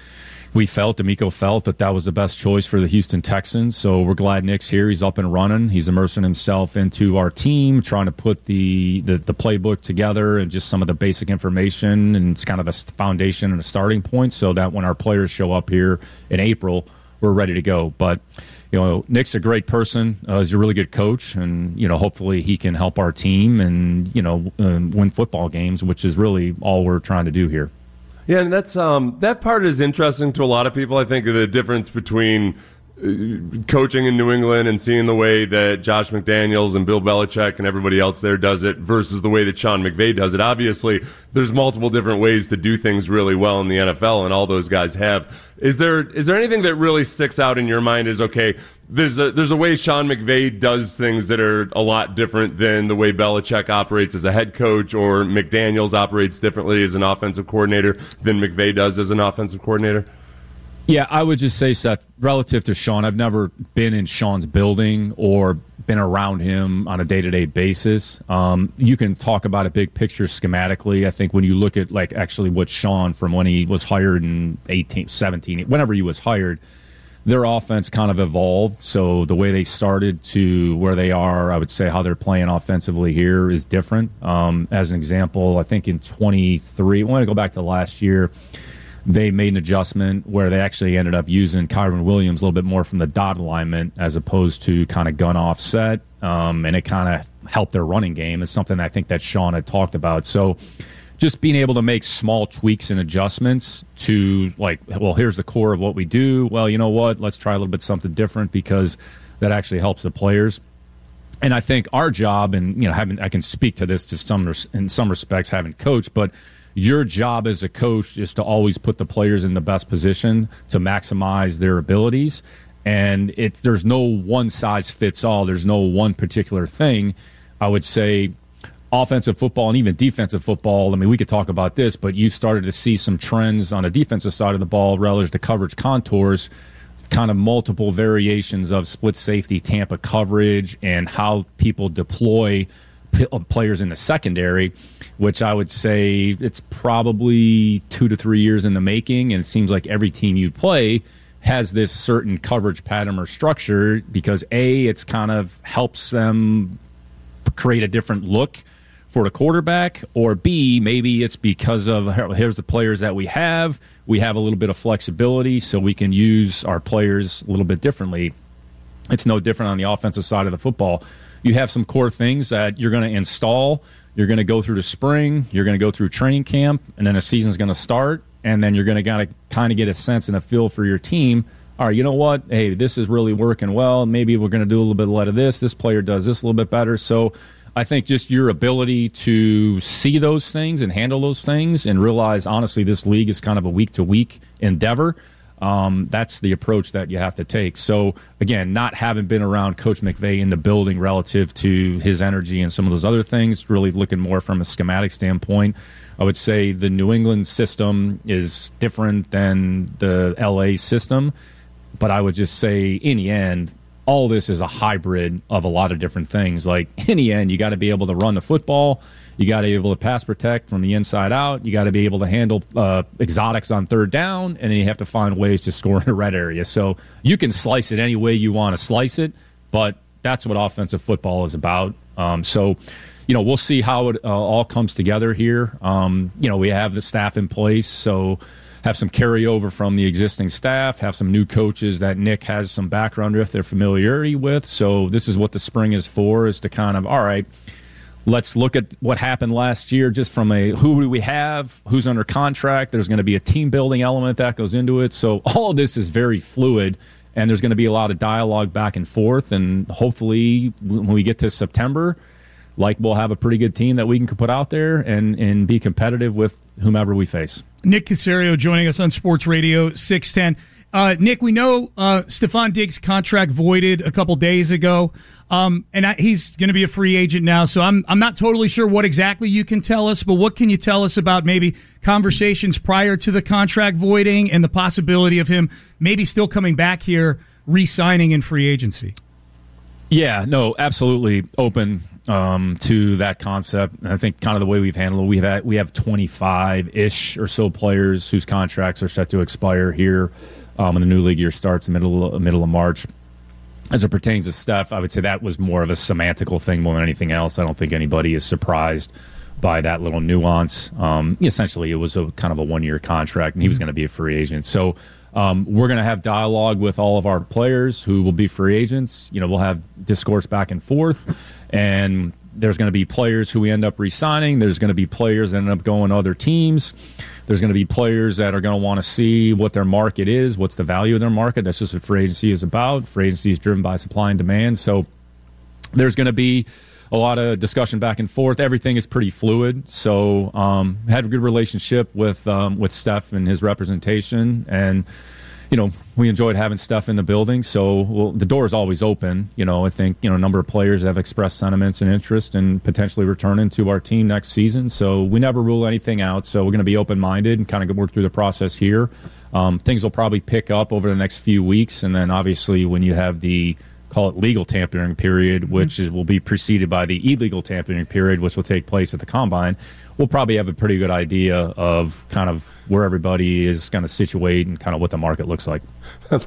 D'Amico felt that was the best choice for the Houston Texans. So we're glad Nick's here. He's up and running. He's immersing himself into our team, trying to put the playbook together and just some of the basic information. And it's kind of a foundation and a starting point so that when our players show up here in April, we're ready to go. But, Nick's a great person. He's a really good coach. And, hopefully he can help our team and, win football games, which is really all we're trying to do here. Yeah, and that's that part is interesting to a lot of people. I think the difference between coaching in New England and seeing the way that Josh McDaniels and Bill Belichick and everybody else there does it versus the way that Sean McVay does it. Obviously, there's multiple different ways to do things really well in the NFL, and all those guys have. Is there anything that really sticks out in your mind as, okay, there's a way Sean McVay does things that are a lot different than the way Belichick operates as a head coach, or McDaniels operates differently as an offensive coordinator than McVay does as an offensive coordinator? Yeah, I would just say, Seth, relative to Sean, I've never been in Sean's building or been around him on a day-to-day basis. You can talk about a big picture schematically. I think when you look at actually what Sean, from when he was hired in 18, 17, whenever he was hired, their offense kind of evolved. So the way they started to where they are, I would say how they're playing offensively here is different. As an example, I think in 23, I want to go back to last year, they made an adjustment where they actually ended up using Kyron Williams a little bit more from the dot alignment as opposed to kind of gun offset, and it kind of helped their running game. It's something I think that Sean had talked about. So just being able to make small tweaks and adjustments to here's the core of what we do. Well, you know what? Let's try a little bit something different because that actually helps the players. And I think our job, and I can speak to this in some respects, having coached, but your job as a coach is to always put the players in the best position to maximize their abilities. And there's no one size fits all. There's no one particular thing. I would say offensive football and even defensive football, I mean, we could talk about this, but you started to see some trends on the defensive side of the ball relative to coverage contours, kind of multiple variations of split safety Tampa coverage and how people deploy players in the secondary, which I would say it's probably 2 to 3 years in the making, and it seems like every team you play has this certain coverage pattern or structure because it's kind of helps them create a different look for the quarterback, or B, maybe it's because of here's the players that we have a little bit of flexibility so we can use our players a little bit differently. It's no different on the offensive side of the football. You have some core things that you're going to install. You're going to go through the spring. You're going to go through training camp, and then a season's going to start, and then you're going to kind of get a sense and a feel for your team. All right, you know what? Hey, this is really working well. Maybe we're going to do a little bit of this. This player does this a little bit better. So I think just your ability to see those things and handle those things and realize, honestly, this league is kind of a week-to-week endeavor. That's the approach that you have to take. So, again, not having been around Coach McVay in the building relative to his energy and some of those other things, really looking more from a schematic standpoint, I would say the New England system is different than the LA system. But I would just say, in the end, all this is a hybrid of a lot of different things. Like, in the end, you got to be able to run the football. You got to be able to pass protect from the inside out. You got to be able to handle exotics on third down, and then you have to find ways to score in the red area. So you can slice it any way you want to slice it, but that's what offensive football is about. So, we'll see how it all comes together here. We have the staff in place, so have some carryover from the existing staff, have some new coaches that Nick has some background with, their familiarity with. So this is what the spring is for, is to kind of, all right, let's look at what happened last year just from who do we have, who's under contract. There's going to be a team-building element that goes into it. So all of this is very fluid, and there's going to be a lot of dialogue back and forth. And hopefully when we get to September, we'll have a pretty good team that we can put out there and be competitive with whomever we face. Nick Caserio joining us on Sports Radio 610. Nick, we know Stefon Diggs' contract voided a couple days ago, and he's going to be a free agent now. So I'm not totally sure what exactly you can tell us, but what can you tell us about maybe conversations prior to the contract voiding and the possibility of him maybe still coming back here, re-signing in free agency? Yeah, no, absolutely open to that concept. And I think kind of the way we've handled it, we have 25-ish or so players whose contracts are set to expire here when the new league year starts in the middle of March. As it pertains to Steph, I would say that was more of a semantical thing more than anything else. I don't think anybody is surprised by that little nuance. Essentially, it was a kind of a one-year contract, and he was going to be a free agent. So we're going to have dialogue with all of our players who will be free agents. We'll have discourse back and forth, and there's going to be players who we end up re-signing. There's going to be players that end up going to other teams. There's going to be players that are going to want to see what their market is, what's the value of their market. That's just what free agency is about. Free agency is driven by supply and demand. So there's going to be a lot of discussion back and forth. Everything is pretty fluid. So had a good relationship with Steph and his representation, and we enjoyed having Steph in the building. So the door is always open. I think a number of players have expressed sentiments and interest in potentially returning to our team next season. So we never rule anything out. So we're going to be open-minded and kind of work through the process here. Things will probably pick up over the next few weeks, and then obviously when you have the call it legal tampering period, which will be preceded by the illegal tampering period, which will take place at the Combine, we'll probably have a pretty good idea of kind of where everybody is going to situate and kind of what the market looks like. Did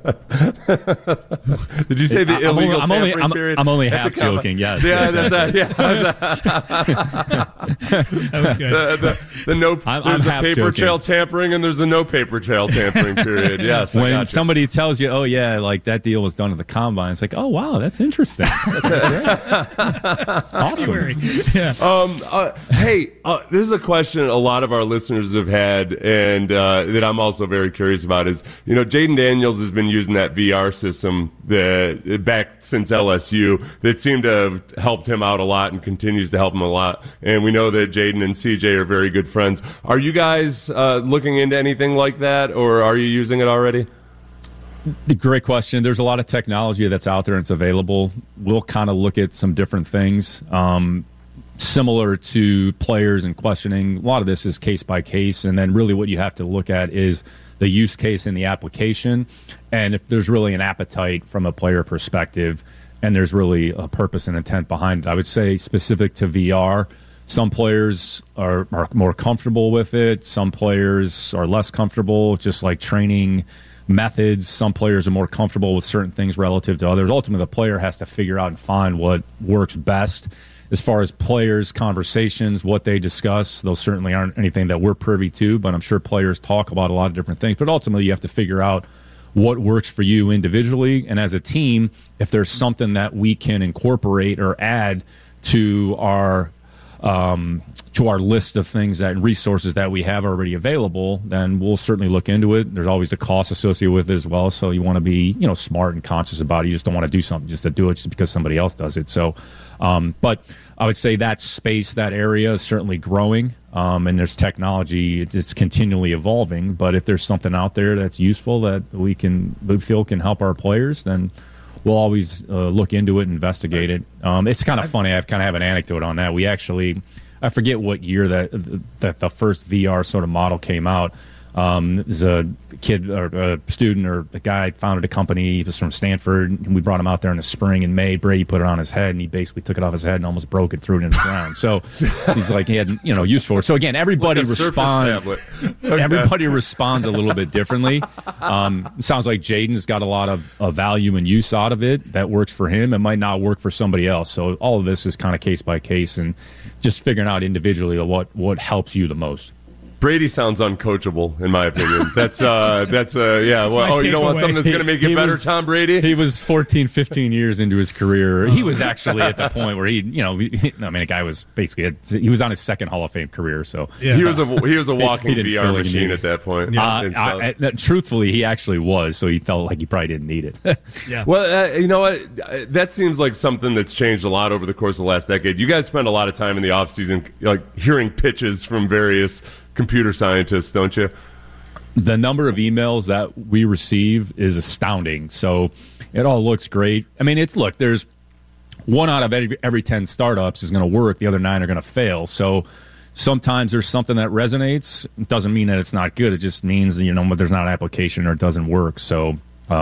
you say the illegal tampering period? I'm only half joking, yes. Yeah, exactly. That was good. There's the paper trail tampering and there's the no paper trail tampering period. Yes. When somebody tells you, oh, yeah, like that deal was done at the Combine, it's like, oh, wow, that's interesting. That's awesome. Yeah. Hey, this is a question a lot of our listeners have had, and that I'm also very curious about is, Jaden Daniels has been using that VR system back since LSU that seemed to have helped him out a lot and continues to help him a lot. And we know that Jaden and CJ are very good friends. Are you guys looking into anything like that, or are you using it already? Great question. There's a lot of technology that's out there and it's available. We'll kind of look at some different things. Similar to players and questioning, a lot of this is case by case, and then really what you have to look at is the use case in the application, and if there's really an appetite from a player perspective, and there's really a purpose and intent behind it. I would say specific to VR, some players are more comfortable with it, some players are less comfortable, just like training methods. Some players are more comfortable with certain things relative to others. Ultimately, the player has to figure out and find what works best. As far as players' conversations, what they discuss, those certainly aren't anything that we're privy to, but I'm sure players talk about a lot of different things. But ultimately, you have to figure out what works for you individually. And as a team, if there's something that we can incorporate or add to our list of things and resources that we have already available, then we'll certainly look into it. There's always a cost associated with it as well, so you want to be smart and conscious about it. You just don't want to do something just to do it just because somebody else does it. So, but I would say that space, that area is certainly growing, and there's technology. It's continually evolving, but if there's something out there that's useful that we feel can help our players, then we'll always look into it and investigate it. It's kind of funny. I kind of have an anecdote on that. We actually, I forget what year that the first VR sort of model came out. There's a kid or a student or a guy founded a company. He was from Stanford, and we brought him out there in the spring in May. Brady put it on his head, and he basically took it off his head and almost broke it, threw it in the ground. So he's like, he had use for it. So again, everybody responds. Everybody responds a little bit differently. It sounds like Jaden's got a lot of value and use out of it that works for him. It might not work for somebody else. So all of this is kind of case by case and just figuring out individually what helps you the most. Brady sounds uncoachable, in my opinion. That's yeah. Well, you don't want something that's going to make it better, Tom Brady? He was 14, 15 years into his career. He was actually at the point where the guy was basically, he was on his second Hall of Fame career. So yeah. He was a walking VR machine at that point. Truthfully, he actually was. So he felt like he probably didn't need it. Yeah. Well, you know what? That seems like something that's changed a lot over the course of the last decade. You guys spend a lot of time in the off season, like hearing pitches from various computer scientists, don't you? The number of emails that we receive is astounding. So it all looks great. I mean, there's one out of every 10 startups is going to work. The other 9 are going to fail. So sometimes there's something that resonates. It doesn't mean that it's not good. It just means, there's not an application or it doesn't work. So,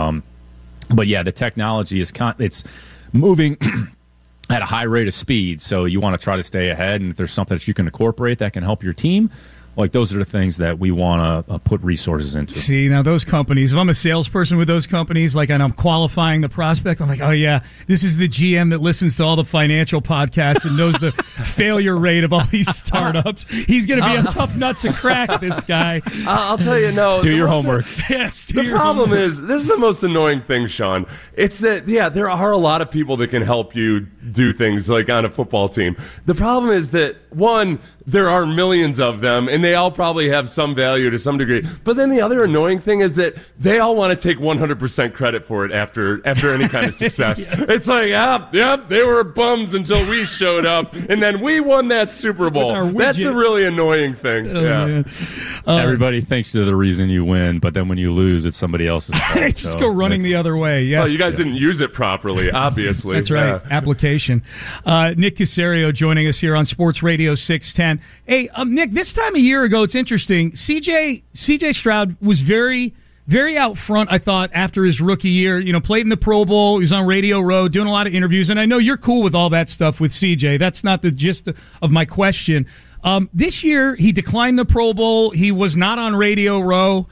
but yeah, the technology it's moving at a high rate of speed. So you want to try to stay ahead. And if there's something that you can incorporate that can help your team, like those are the things that we want to put resources into. See, now those companies, if I'm a salesperson with those companies, and I'm qualifying the prospect, I'm like, oh yeah, this is the GM that listens to all the financial podcasts and knows the failure rate of all these startups. He's going to be a tough nut to crack, this guy. I'll tell you, no. Do your homework. Yes. The problem is, this is the most annoying thing, Sean. It's that, there are a lot of people that can help you do things like on a football team. The problem is that, one, there are millions of them, and they all probably have some value to some degree. But then the other annoying thing is that they all want to take 100% credit for it after any kind of success. Yes. It's like, yep, they were bums until we showed up, and then we won that Super Bowl. That's the really annoying thing. Man. Everybody thinks they're the reason you win, but then when you lose, it's somebody else's fault. Just go running the other way. Yeah. Well, you guys didn't use it properly, obviously. That's right. Application. Nick Caserio joining us here on Sports Radio 610. Hey, Nick, this time a year ago, it's interesting. CJ Stroud was very, very out front, I thought, after his rookie year. Played in the Pro Bowl. He was on Radio Row doing a lot of interviews. And I know you're cool with all that stuff with CJ. That's not the gist of my question. This year, he declined the Pro Bowl. He was not on Radio Row.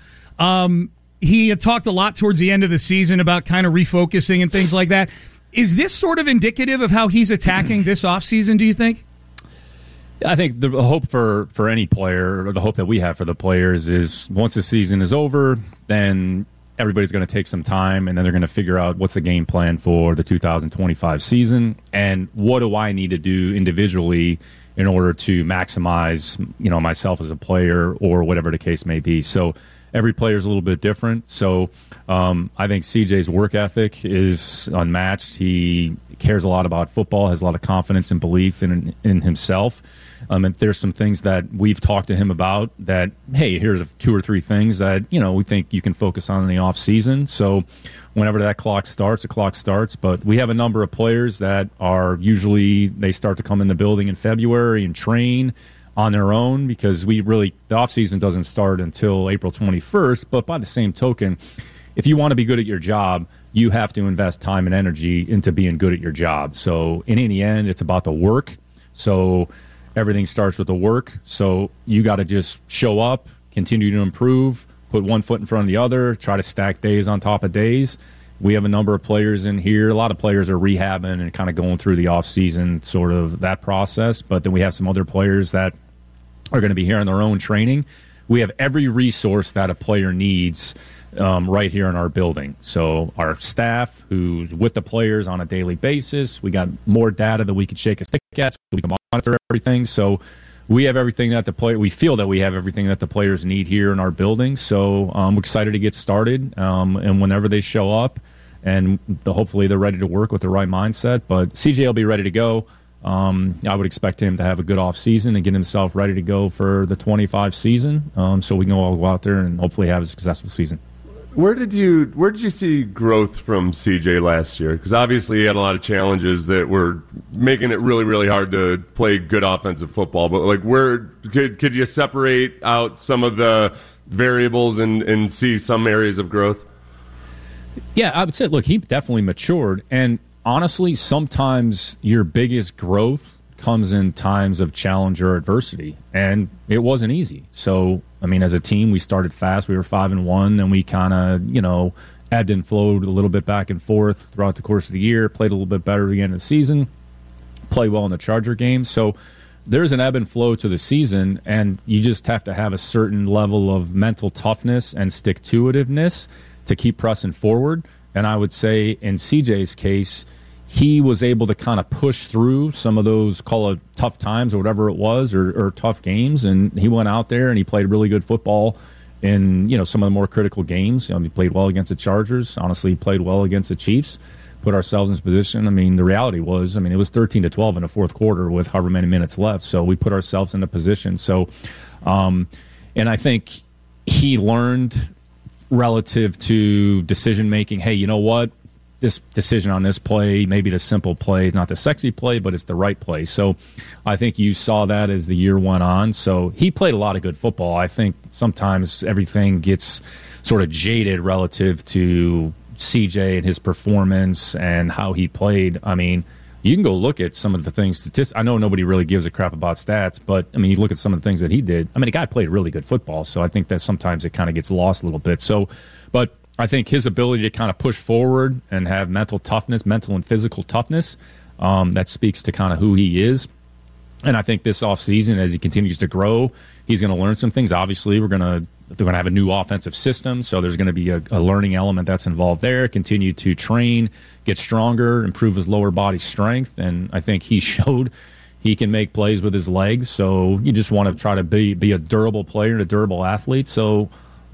He had talked a lot towards the end of the season about kind of refocusing and things like that. Is this sort of indicative of how he's attacking this offseason, do you think? I think the hope for any player, or the hope that we have for the players, is once the season is over, then everybody's going to take some time, and then they're going to figure out what's the game plan for the 2025 season, and what do I need to do individually in order to maximize, myself as a player, or whatever the case may be. So every player is a little bit different. So I think CJ's work ethic is unmatched. He cares a lot about football, has a lot of confidence and belief in himself. And there's some things that we've talked to him about that, hey, here's 2 or 3 things that, we think you can focus on in the off season. So whenever that clock starts, the clock starts. But we have a number of players that are usually, they start to come in the building in February and train on their own, because the off season doesn't start until April 21st. But by the same token, if you want to be good at your job, you have to invest time and energy into being good at your job. So in the end, it's about the work. So everything starts with the work. So you got to just show up, continue to improve, put one foot in front of the other, try to stack days on top of days. We have a number of players in here. A lot of players are rehabbing and kind of going through the offseason, sort of that process. But then we have some other players that are going to be here on their own training. We have every resource that a player needs right here in our building. So our staff who's with the players on a daily basis, we got more data that we can shake a stick at, so we can monitor everything. So we have everything that we feel that we have everything that the players need here in our building. So I'm excited to get started. And whenever they show up, and hopefully they're ready to work with the right mindset. But CJ will be ready to go. I would expect him to have a good off season and get himself ready to go for the 25 season. So we can all go out there and hopefully have a successful season. Where did you see growth from CJ last year? Because obviously he had a lot of challenges that were making it really, really hard to play good offensive football. But where could you separate out some of the variables and see some areas of growth? Yeah, I would say, look, he definitely matured. And honestly, sometimes your biggest growth comes in times of challenge or adversity, and it wasn't easy. So, as a team, we started fast. We were 5-1, and we kind of, ebbed and flowed a little bit back and forth throughout the course of the year, played a little bit better at the end of the season, played well in the Charger game. So there's an ebb and flow to the season, and you just have to have a certain level of mental toughness and stick-to-itiveness to keep pressing forward. And I would say in CJ's case, he was able to kind of push through some of those, call it tough times or whatever it was, or tough games. And he went out there and he played really good football in, some of the more critical games. He played well against the Chargers. Honestly, he played well against the Chiefs. Put ourselves in position. The reality was, it was 13-12 in the fourth quarter with however many minutes left. So we put ourselves in a position. So, and I think he learned relative to decision making. Hey, you know what? This decision on this play, maybe the simple play is not the sexy play, but it's the right play. So I think you saw that as the year went on. So he played a lot of good football. I think sometimes everything gets sort of jaded relative to CJ and his performance and how he played. You can go look at some of the things. I know nobody really gives a crap about stats, but you look at some of the things that he did. The guy played really good football. So I think that sometimes it kind of gets lost a little bit. So, but I think his ability to kind of push forward and have mental and physical toughness, that speaks to kind of who he is. And I think this offseason, as he continues to grow, he's going to learn some things. Obviously, they're going to have a new offensive system, so there's going to be a learning element that's involved there. Continue to train, get stronger, improve his lower body strength, and I think he showed he can make plays with his legs. So you just want to try to be a durable player and a durable athlete. So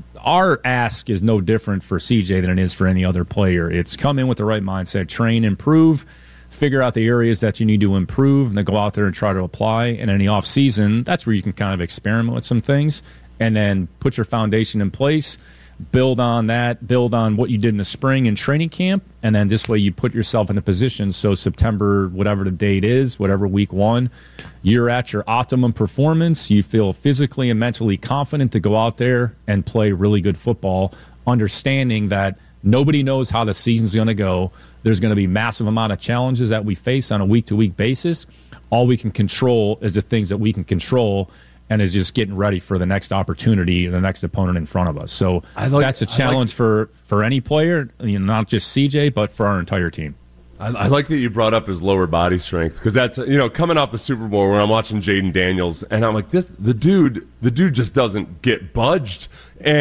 our ask is no different for CJ than it is for any other player. It's come in with the right mindset, train, improve, figure out the areas that you need to improve, and then go out there and try to apply. And in the off season, that's where you can kind of experiment with some things and then put your foundation in place, build on that, build on what you did in the spring in training camp, and then this way you put yourself in a position so September, whatever the date is, whatever week 1, you're at your optimum performance. You feel physically and mentally confident to go out there and play really good football, understanding that nobody knows how the season's going to go. There's going to be massive amount of challenges that we face on a week-to-week basis. All we can control is the things that we can control, and is just getting ready for the next opportunity and the next opponent in front of us. So that's a challenge for any player, not just CJ, but for our entire team. I like that you brought up his lower body strength, because that's, coming off the Super Bowl where I'm watching Jaden Daniels and I'm like, the dude just doesn't get budged.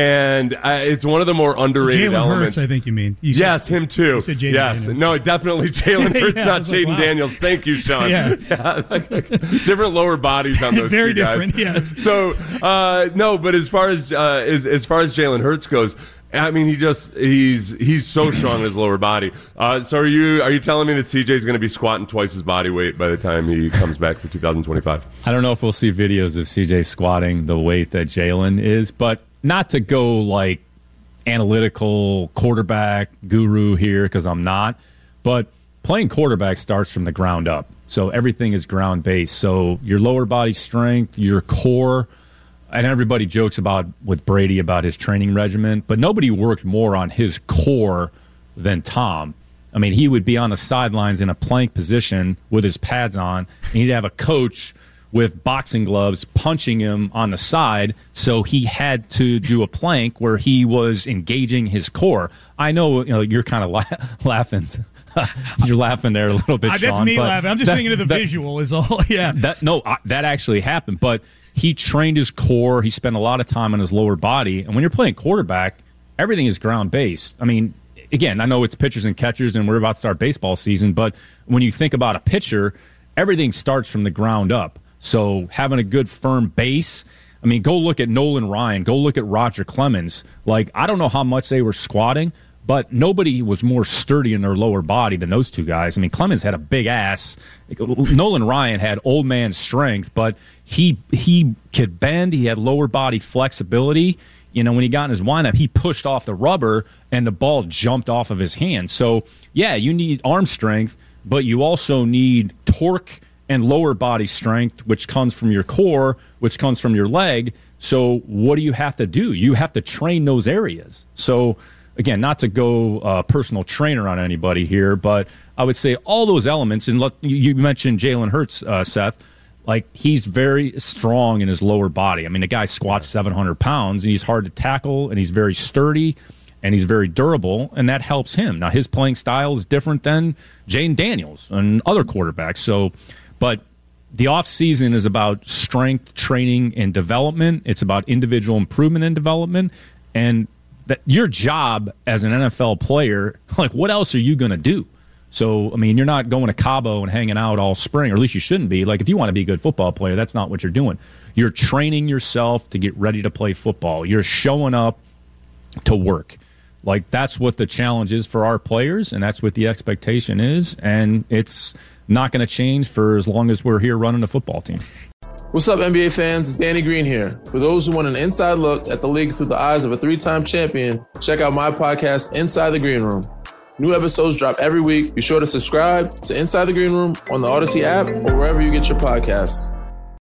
And it's one of the more underrated elements. Jalen Hurts, I think you mean. Yes, him too. You said Jaden Daniels. No, definitely Jalen Hurts, not Jaden Daniels. Thank you, Sean. Different lower bodies on those Very two guys. different, yes. So, no, but as far as Jalen Hurts goes, I mean, he's so strong in his lower body. So are you telling me that CJ's going to be squatting twice his body weight by the time he comes back for 2025? I don't know if we'll see videos of CJ squatting the weight that Jalen is, but not to go like analytical quarterback guru here, because I'm not, but playing quarterback starts from the ground up. So everything is ground based. So your lower body strength, your core, and everybody jokes about with Brady about his training regimen, but nobody worked more on his core than Tom. I mean, he would be on the sidelines in a plank position with his pads on, and he'd have a coach with boxing gloves punching him on the side, so he had to do a plank where he was engaging his core. I know, you're kind of laughing. You're laughing there a little bit, Sean. That's me laughing. I'm just thinking of the visual is all. Yeah. That actually happened, but he trained his core. He spent a lot of time on his lower body. And when you're playing quarterback, everything is ground-based. I mean, again, I know it's pitchers and catchers, and we're about to start baseball season, but when you think about a pitcher, everything starts from the ground up. So having a good, firm base, I mean, go look at Nolan Ryan. Go look at Roger Clemens. Like, I don't know how much they were squatting, but nobody was more sturdy in their lower body than those two guys. I mean, Clemens had a big ass. Nolan Ryan had old man strength, but he could bend. He had lower body flexibility. When he got in his windup, he pushed off the rubber, and the ball jumped off of his hand. So, yeah, you need arm strength, but you also need torque and lower body strength, which comes from your core, which comes from your leg. So what do you have to do? You have to train those areas. So, again, not to go personal trainer on anybody here, but I would say all those elements, and you mentioned Jalen Hurts, Seth, like he's very strong in his lower body. I mean, the guy squats 700 pounds, and he's hard to tackle, and he's very sturdy, and he's very durable, and that helps him. Now, his playing style is different than Jayden Daniels and other quarterbacks. But the offseason is about strength training and development. It's about individual improvement and development, and that your job as an NFL player, like, what else are you going to do? So, I mean, you're not going to Cabo and hanging out all spring, or at least you shouldn't be. Like, if you want to be a good football player, that's not what you're doing. You're training yourself to get ready to play football. You're showing up to work. Like, that's what the challenge is for our players, and that's what the expectation is, and it's not going to change for as long as we're here running a football team. What's up, NBA fans? It's Danny Green here. For those who want an inside look at the league through the eyes of a three-time champion, check out my podcast, Inside the Green Room. New episodes drop every week. Be sure to subscribe to Inside the Green Room on the Odyssey app or wherever you get your podcasts.